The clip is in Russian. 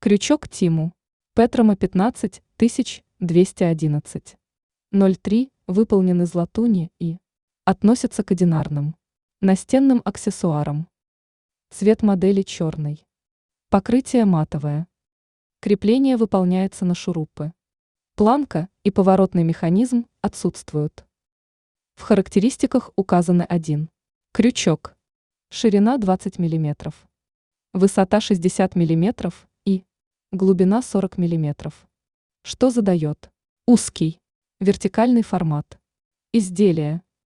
Крючок Тиму. Петрома 15211. 03 выполнен из латуни и относится к одинарным настенным аксессуарам. Цвет модели черный. Покрытие матовое. Крепление выполняется на шурупы. Планка и поворотный механизм отсутствуют. В характеристиках указаны один. Крючок. Ширина 20 мм. Высота 60 мм и глубина 40 мм. Что задает? Узкий. Вертикальный формат. Изделие.